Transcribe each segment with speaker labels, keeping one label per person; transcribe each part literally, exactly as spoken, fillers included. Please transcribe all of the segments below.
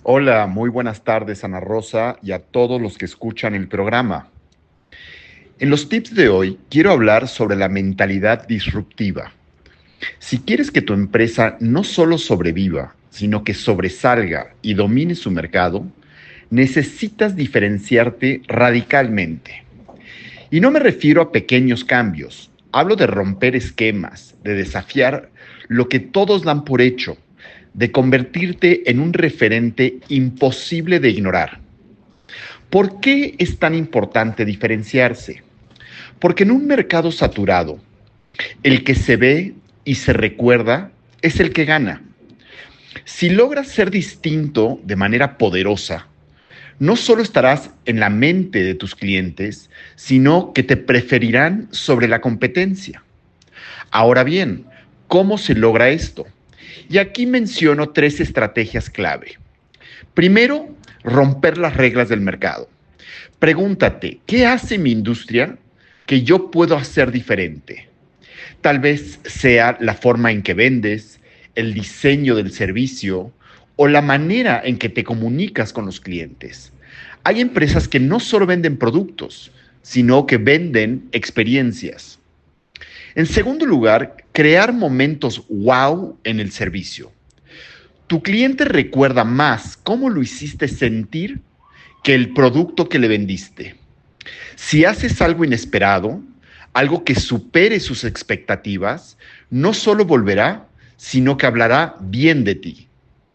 Speaker 1: Hola, muy buenas tardes, Ana Rosa, y a todos los que escuchan el programa. En los tips de hoy quiero hablar sobre la mentalidad disruptiva. Si quieres que tu empresa no solo sobreviva, sino que sobresalga y domine su mercado, necesitas diferenciarte radicalmente. Y no me refiero a pequeños cambios, hablo de romper esquemas, de desafiar lo que todos dan por hecho, de convertirte en un referente imposible de ignorar. ¿Por qué es tan importante diferenciarse? Porque en un mercado saturado, el que se ve y se recuerda es el que gana. Si logras ser distinto de manera poderosa, no solo estarás en la mente de tus clientes, sino que te preferirán sobre la competencia. Ahora bien, ¿cómo se logra esto? Y aquí menciono tres estrategias clave. Primero, romper las reglas del mercado. Pregúntate, ¿qué hace mi industria que yo puedo hacer diferente? Tal vez sea la forma en que vendes, el diseño del servicio o la manera en que te comunicas con los clientes. Hay empresas que no solo venden productos, sino que venden experiencias. En segundo lugar, crear momentos wow en el servicio. Tu cliente recuerda más cómo lo hiciste sentir que el producto que le vendiste. Si haces algo inesperado, algo que supere sus expectativas, no solo volverá, sino que hablará bien de ti.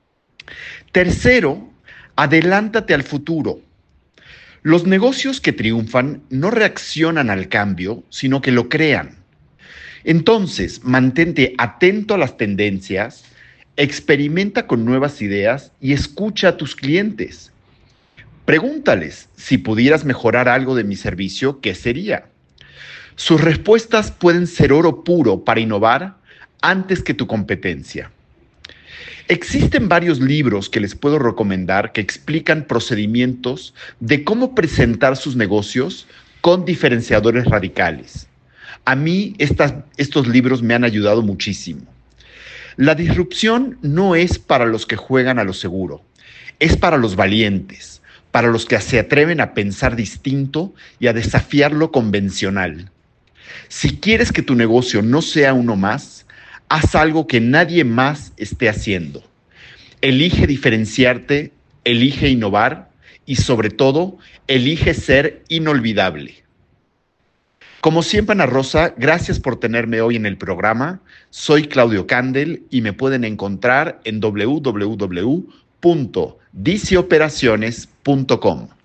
Speaker 1: Tercero, adelántate al futuro. Los negocios que triunfan no reaccionan al cambio, sino que lo crean. Entonces, mantente atento a las tendencias, experimenta con nuevas ideas y escucha a tus clientes. Pregúntales, si pudieras mejorar algo de mi servicio, ¿qué sería? Sus respuestas pueden ser oro puro para innovar antes que tu competencia. Existen varios libros que les puedo recomendar que explican procedimientos de cómo presentar sus negocios con diferenciadores radicales. A mí estas, estos libros me han ayudado muchísimo. La disrupción no es para los que juegan a lo seguro, es para los valientes, para los que se atreven a pensar distinto y a desafiar lo convencional. Si quieres que tu negocio no sea uno más, haz algo que nadie más esté haciendo. Elige diferenciarte, elige innovar y sobre todo, elige ser inolvidable. Como siempre, Ana Rosa, gracias por tenerme hoy en el programa. Soy Claudio Candel y me pueden encontrar en w w w punto dice operaciones punto com.